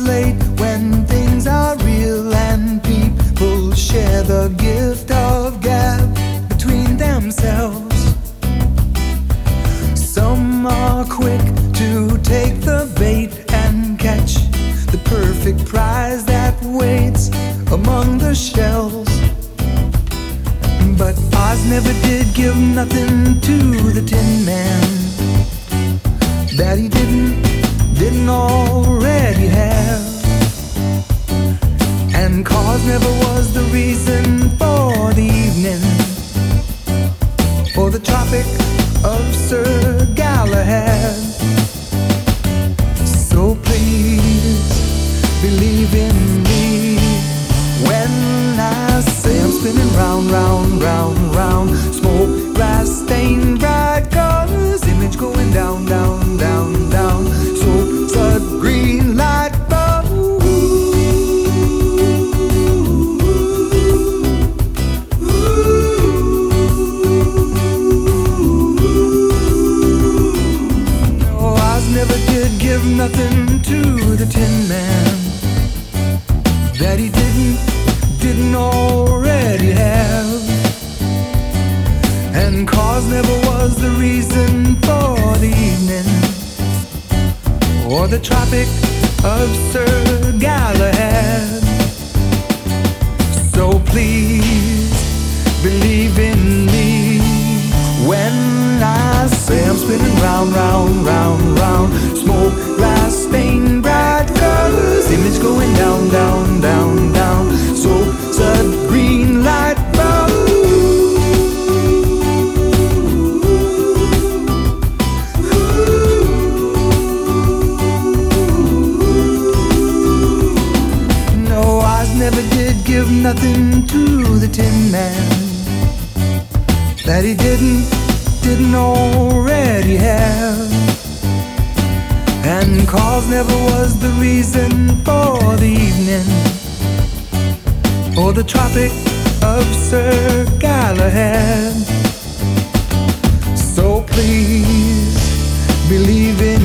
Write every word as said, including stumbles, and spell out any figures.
late when things are real and people share the gift of gab between themselves. Some are quick to take the bait and catch the perfect prize that waits among the shells. But Oz never did give nothing to the Tin Man that he didn't, didn't already have. And cause never was the reason for the evening or the Tropic of Sir Galahad. So please believe in me when I say I'm spinning round, round, round, round. Smoke, glass, stained, bright colors, image going down, down, down, down. Soap, sud, green light bulb. No, Oz never did give nothing to the Tin Man that he didn't, didn't already have. And cause never was the reason for the evening or the Tropic of Sir Galahad. So please believe in me when I say I'm spinning round, round, round, round. Smoke, glass, stained, bright colors, image going down, down, down, down. So sud, green light bulb. No, Oz never did give nothing to the Tin Man that he didn't, didn't already have. And cause never was the reason for the evening or the Tropic of Sir Galahad. So please believe in